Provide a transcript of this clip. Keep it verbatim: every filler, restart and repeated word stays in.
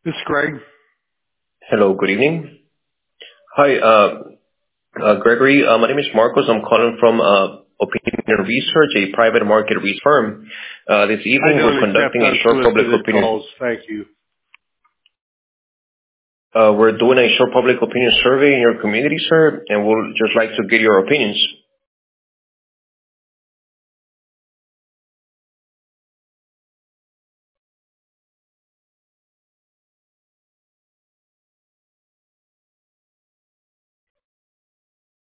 This is Greg. Hello, good evening. Hi, uh, uh, Gregory. Uh, my name is Marcos. I'm calling from uh, Opinion Research, a private market research firm. Uh, this I evening, we're don't accept conducting a short public unsolicited opinion. calls. Thank you. Uh, we're doing a short public opinion survey in your community, sir, and we'll just like to get your opinions.